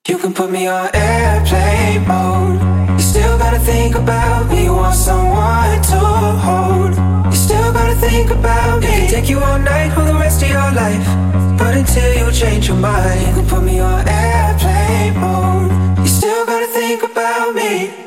You can put me on airplane mode. You still gotta think about me. You want someone to hold. You still gotta think about me. It can take you all night or the rest of your life, but until you change your mind, you can put me on airplane mode. You still gotta think about me.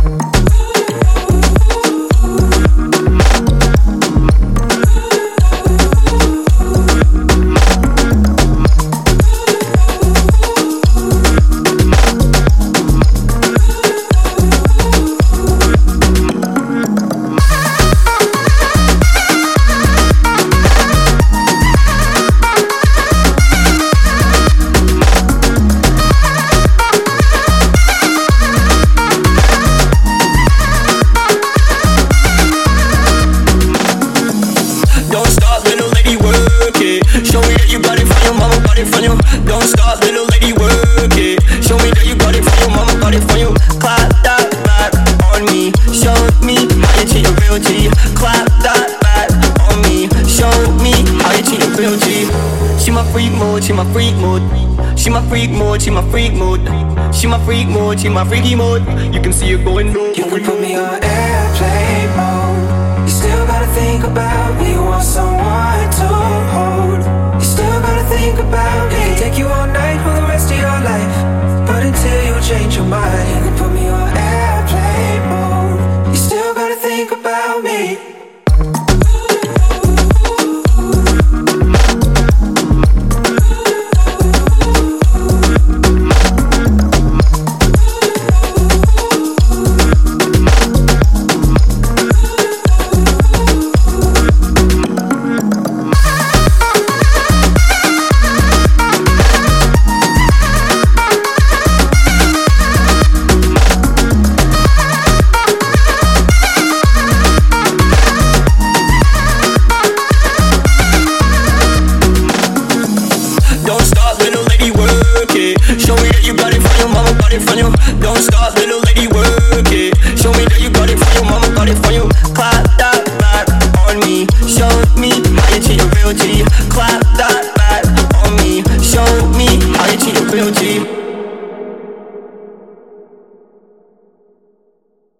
Show me that you got it from your mama, got it from you. Don't stop, little lady, work it. Show me that you got it from your mama, got it from you. Clap that back on me. Show me how you treat a real G. Clap that back on me. Show me how you treat a real G. She my freak mode, she my freak mode. She my freak mode, she my freak mode. She my freak mode, she my freaky mode. You can see her going low. You can put me on airplane mode. You still gotta think about me. You want someone to hold. You still gotta think about me. It can take you all night or the rest of your life, but until you change your mind, you can put me on airplane mode. You still gotta think about me. Show me that you got it from your mama, got it from you. Don't stop, little lady, work it. Show me that you got it from your mama, got it from you. Clap that back on me. Show me how you treat a real G. Clap that